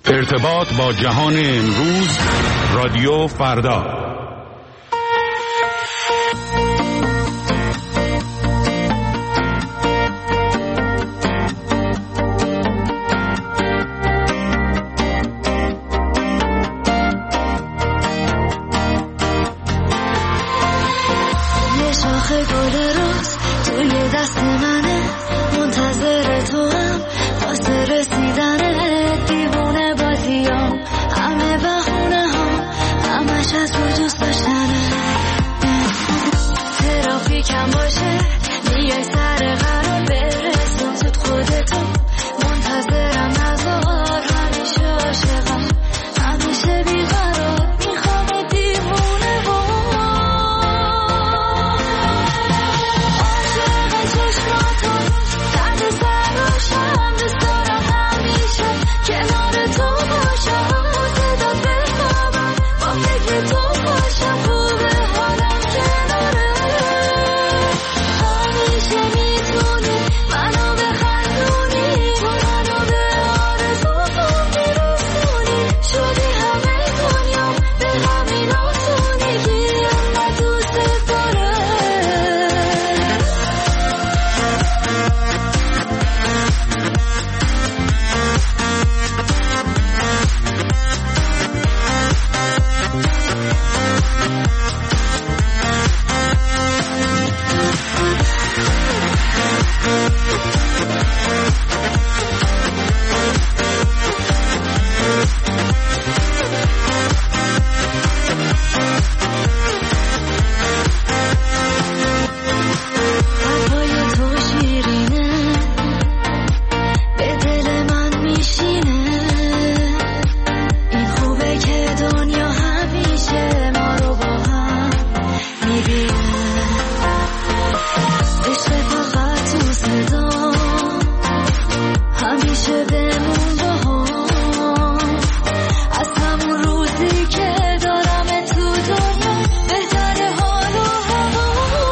ارتباط با جهان امروز، رادیو فردا. یه شاخه گل روز توی دست منه، منتظر تو هم واسه رسیدنه. دیوونه بازیام همه بهونه ها، همش از رو دوست داشتنه. ترافیکم باشه میای سر قرار، برسون زود خودتو، منتظرم نذار. همیشه عاشقم، همیشه بیقرار، میخوام دیوونه با عاشق چشماتو، درد سراشم، دوست دارم همیشه کنار تو باشم، صدا بخوابم با فکر تو باشم، خوبه حالم کناره. همیشه میتونی منو بخندونی، تو منو به آرزوام میرسونی، شدی همه دنیا به همین آسونی، انقدر دوست داره. حرفای تو شیرینه، به دل من میشینه. این خوبه که دنیا همیشه ما رو با هم میبینه. عشق فقط تو صدا، همیشه بمون با هم. از همون روزی که دارم تو دنیا، بهتره حال و هوا.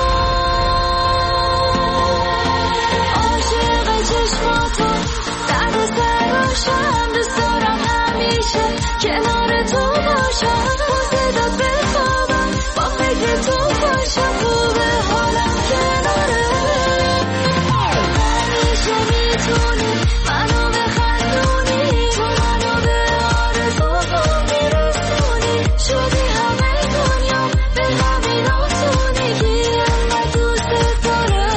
عاشق چشماتو، درد سراشم، دوست دارم همیشه کنار تو باشم، با صدات بخوابم، با فکر تو باشم، خوبه حالم کناره. همیشه میتونی منو بخندونی، تو منو به آرزوام میرسونی، شدی همه دنیا به همین آسونی، انقدر دوست داره.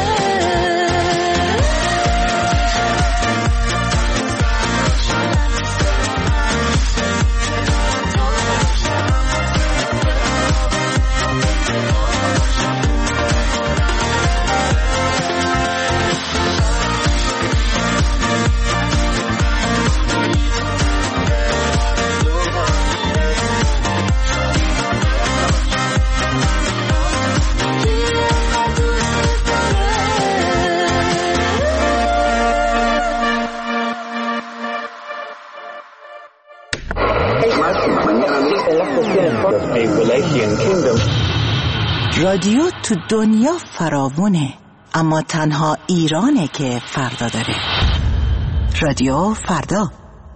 رادیو تو دنیا فراوونه، اما تنها ایرانه که فردا داره. رادیو فردا.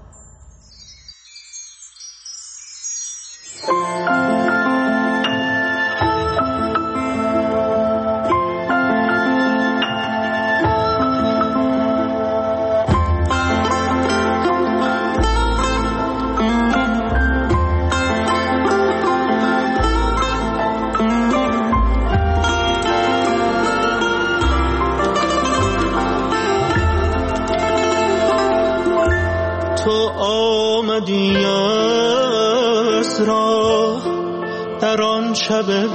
تو آمدی از راه در آن شب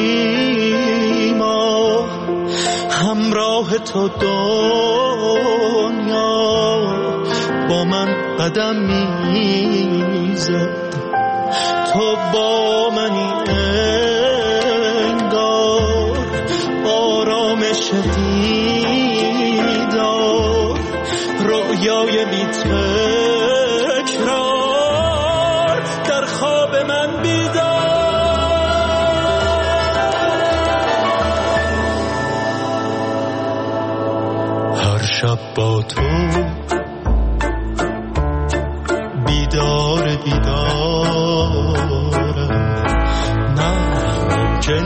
بی‌ماه، همراه تو دنیا با من قدم میزد. تو با منی انگار، آرامش دیدار، رویای بی تکرار، در خواب من بیدار. هر شب با تو بی بیدار بیدارم. نه ممکن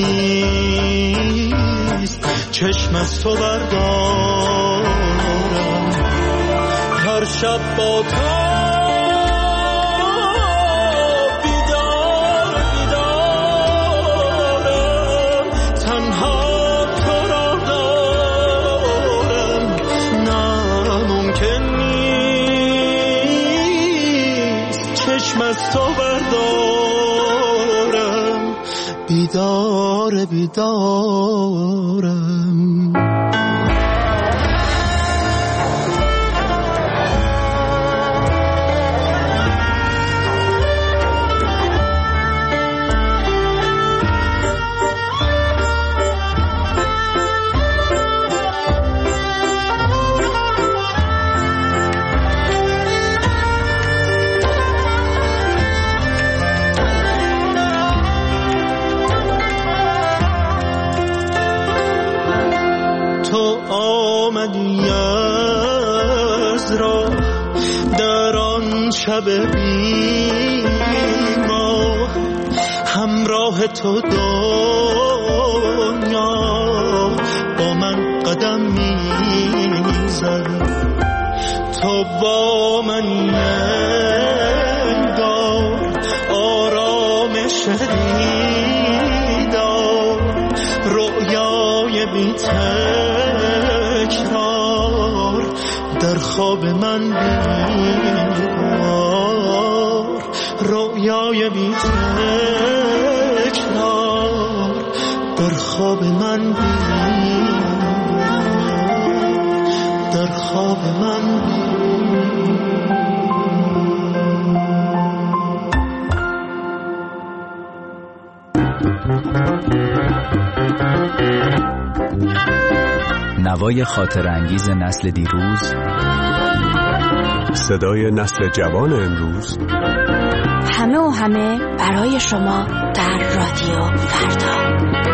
نیست چشم از تو بردارم. هر شب با تو از تو بردارم. بیدار بیدارم. شب بیما همراه تو دنیا با من قدم میزد. تو با من انگار آرامش دیدار. رؤیای بی تکرار در خواب من بیدار. رؤیای بی تکرار در خواب من بیدار. در خواب من نوای خاطر انگیز نسل دیروز، صدای نسل جوان امروز، همه و همه برای شما در رادیو فردا.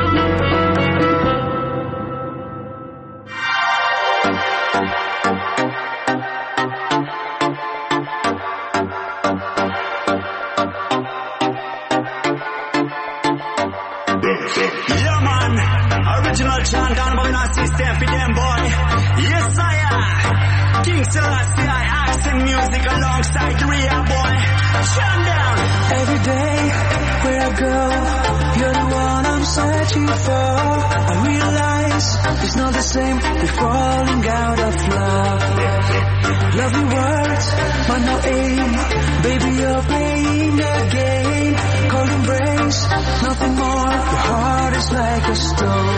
Every day where I go, you're the one I'm searching for. I realize it's not the same, we're falling out of love. Lovely words, but no aim. Baby, you're playing a game. Cold embrace, nothing more. Your heart is like a stone.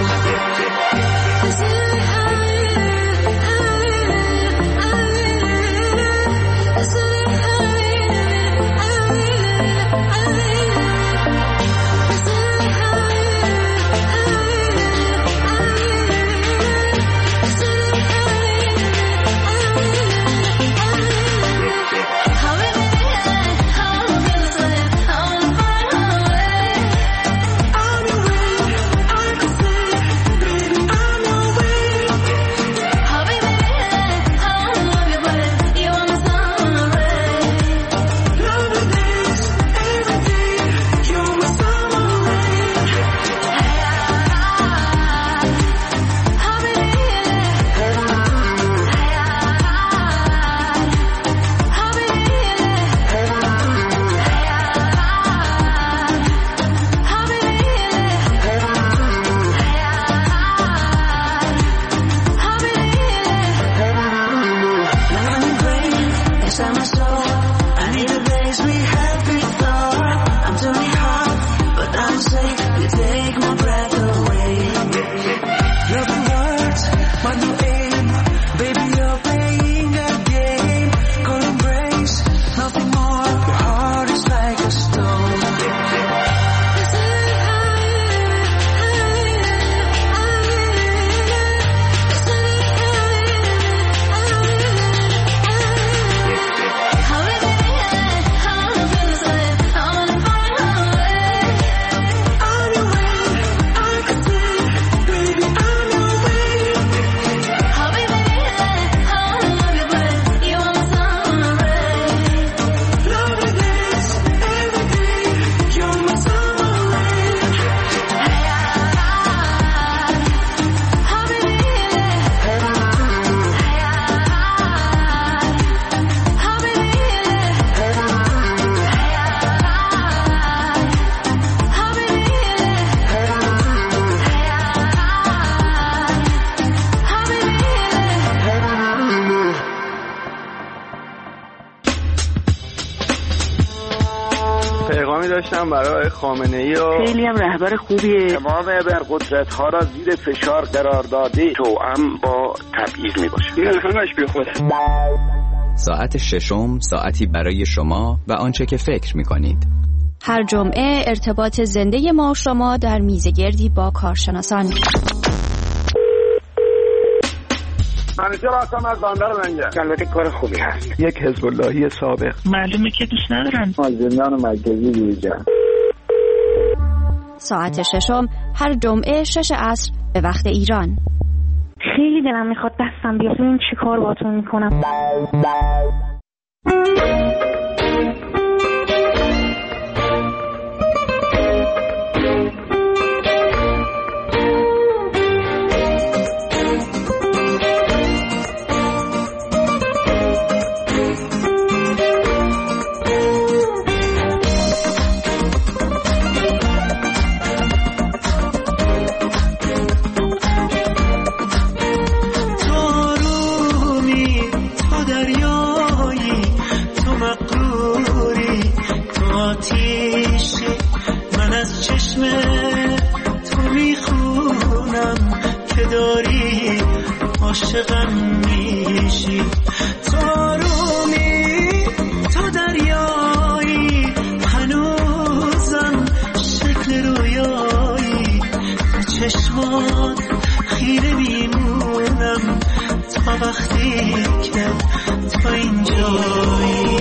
پیغامی داشتم برای خامنه‌ای و خیلی هم رهبر خوبیه. تمام ابرقدرت‌ها را زیر فشار قرار داده توأم با تبعیض میباشه. این همش بی خوده. ساعت ششم، ساعتی برای شما و آنچه که فکر می‌کنید. هر جمعه ارتباط زنده ما و شما در میزگردی با کارشناسان. منیجر هستم از بندر لنگر. البته کار خوبی هست. یک حزب اللهی سابق. معلومه که دوست ندارن. مازندران و مرکزی بیرجن. ساعت ششم هر جمعه 6 عصر به وقت ایران. خیلی دلم میخواد دستم بیاد ببین چی کار باهاتون میکنم. عاشقم میشی تو رومی تو دریایی هنوزم شکل رویایی چشمات خیره میمونم تا وقتی که تو اینجایی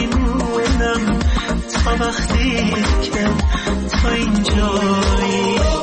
وقتی که تو اینجایی